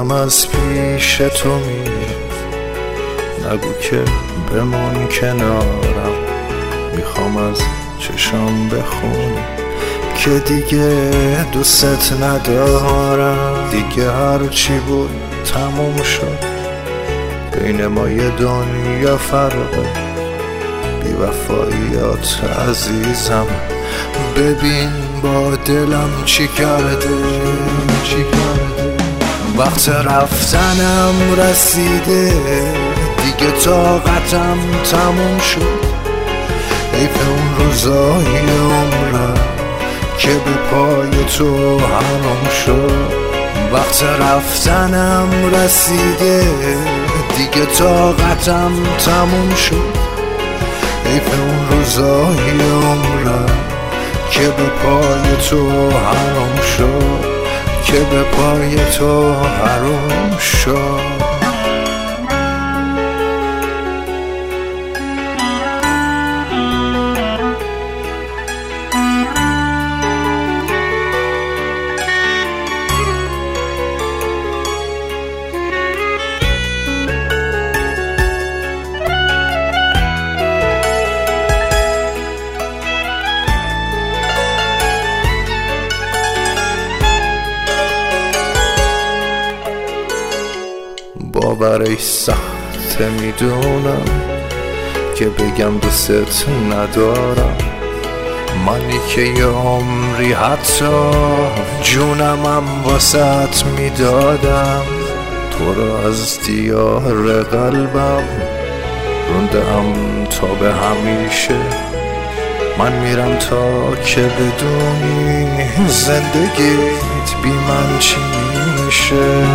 دارم از پیش تو میرم، نگو که بمون کنارم. میخوام از چشام بخونی که دیگه دوست ندارم. دیگه هرچی بود تموم شد، بین ما یه دنیا فرقه. بی‌وفاییات عزیزم، ببین با دلم چی کرده. وقت رفتنم رسیده، دیگه طاقتم تموم شد. حیف اون روزای عمرم که به پای تو حرام شد. وقت رفتنم رسیده، دیگه طاقتم تموم شد. حیف اون روزای عمرم که به پای تو حرام شد، که به پای تو حرام شد. باورش سخته میدونم که بگم دوست ندارم. منی که یه عمری حتی جونمم واسط میدادم. تو رو از دیار قلبم روندم تا به همیشه. من میرم تا که بدونی زندگیت بی من چی میشه.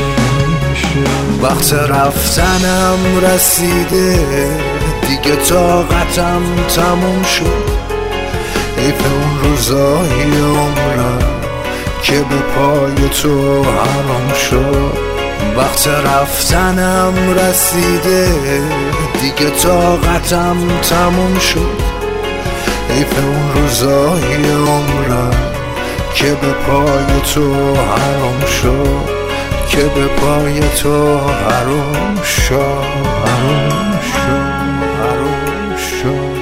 وقت رفتنم رسیده، دیگه طاقتم تموم شد. حیف اون روزای عمرم که به پای تو حرام شد. وقت رفتنم رسیده، دیگه طاقتم تموم شد. حیف اون روزای عمرم که به پای تو حرام شد، که به پای تو حرام شد.